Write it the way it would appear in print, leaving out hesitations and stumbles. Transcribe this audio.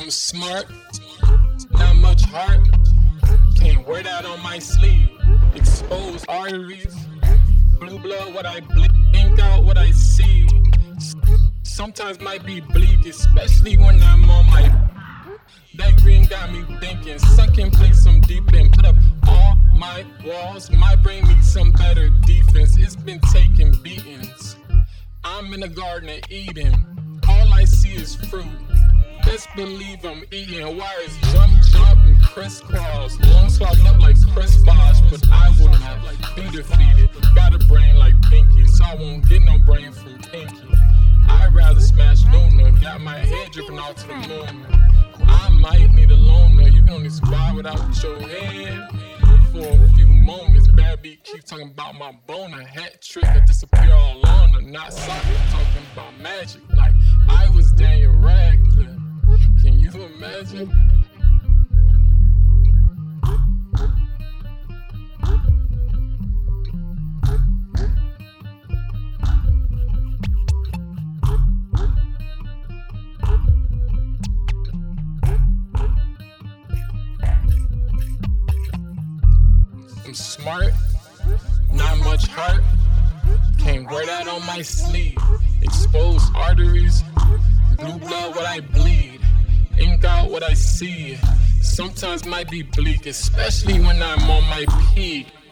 I'm smart, not much heart. Can't wear that on my sleeve. Exposed arteries, blue blood what I bleed, ink out what I see. Sometimes might be bleak, especially when I'm on my. That green got me thinking, sunken place some deep in. Put up all my walls, my brain needs some better defense. It's been taking beatings. I'm in the Garden of Eden, all I see is fruit. Best believe I'm eating. Wires jump and crisscross. Lungs clogged up like Chris Bosh, but I will not be defeated. Got a brain like Pinky, so I won't get no brain from Pinky. I'd rather smash Luna. Got my head dripping out to the moon. I might need a loner. You can only survive without your head for a few moments. Bad beat keep talking about my boner. Hat trick, I disappear all on her. Not soccer, talking about magic. Like I was Daniel Radcliffe. Can you imagine? I'm smart, not much heart. Can't wear that on my sleeve. Exposed arteries, blue blood what I bleed, ink out what I see. Sometimes might be bleak, especially when I'm on my peak.